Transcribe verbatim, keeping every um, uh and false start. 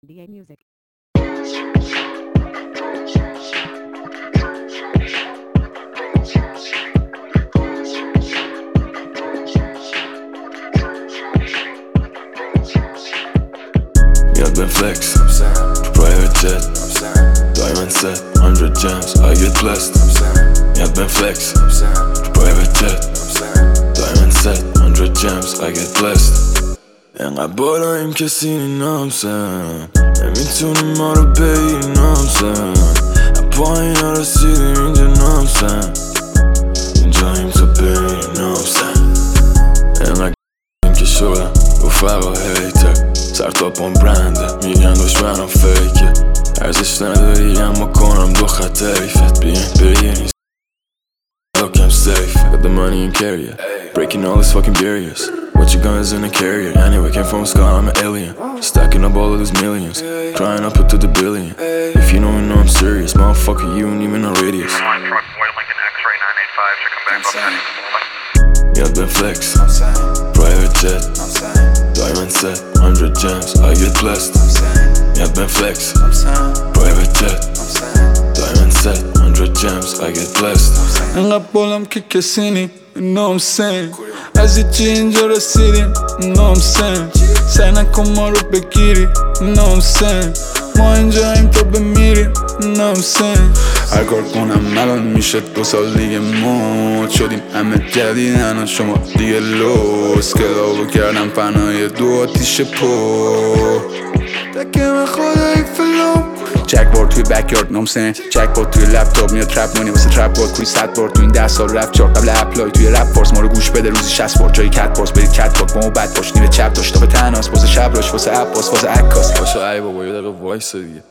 D A Music. Got been flex, private jet, diamond set, hundred gems, I get blessed. Got been flex, private jet, diamond set, hundred gems, I get blessed. انقدر بالاییم که سینی نامسن نمیتونی ما رو بگیری نامسن پایین ها رسیدیم اینجا نامسن اینجاییم تا بری نامسن انقدر که شدم رفقا هیتر سر تا پام برنده میگن دشمنم فیکه ارزش نداری اما کنم دو خط حیفت بیاین بگیرین look I'm safe got the money and carrier breaking all these fucking barriers what you guys in a carrier anyway came from a sky I'm an alien stacking up all of these millions trying up it to the billion if you don't know I'm serious motherfucker you ain't even a radius got been flex private jet diamond set hundred gems I get blessed got been flex private jet diamond set hundred gems I get blessed انقدر بالم که کسی نی نامسن از هیچی اینجا رسیدیم نامسن سعی نکن ما رو بگیری نامسن ما اینجاییم تا بمیریم نامسن هر کار کنم الان میشه دو سال دیگه مد شدیم همه جدیدن شما دیگه لوس کلابو کردم فنای دو آتیش پو تکم خدای فلام جک بار توی بکیارد نامسن جک بار توی لپتاپ میاد ترپ مونی واسه ترپ بار کوی صد بار تو این ده سال رپ چارت قبل اپلای توی رپ فارس ما رو گوش بده روزی شصت بار جای کت پارس برید کت پاک با ما بد باش نیمه چپ داشت تا به تناس واسه شب راش واسه اپ باس واسه عکاس باشه ای بابا یه دقیقه وایسا دیگه